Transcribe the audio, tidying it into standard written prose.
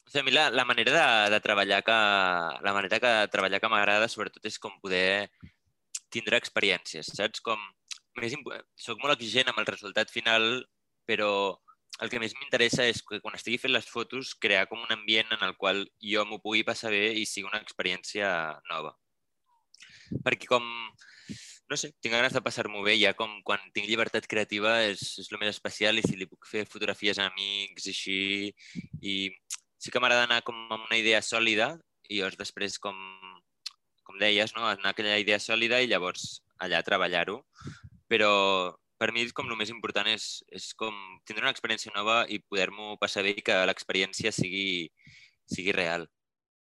sigui, a mi la manera de treballar que m'agrada sobretot és com poder tindre experiències, saps? Soc molt exigent amb el resultat final, però el que més m'interessa és que quan estigui fent les fotos crear com un ambient en el qual jo m'ho pugui passar bé i sigui una experiència nova. Perquè no sé, tinc ganes de passar-m'ho bé, ja com quan tinc llibertat creativa és el més especial i si li puc fer fotografies a amics i així, i sí que m'agrada anar com amb una idea sòlida i llavors després, com deies, no? Anar aquella idea sòlida i llavors allà treballar-ho, però per mi com el més important és com tindre una experiència nova i poder-m'ho passar bé i que l'experiència sigui real.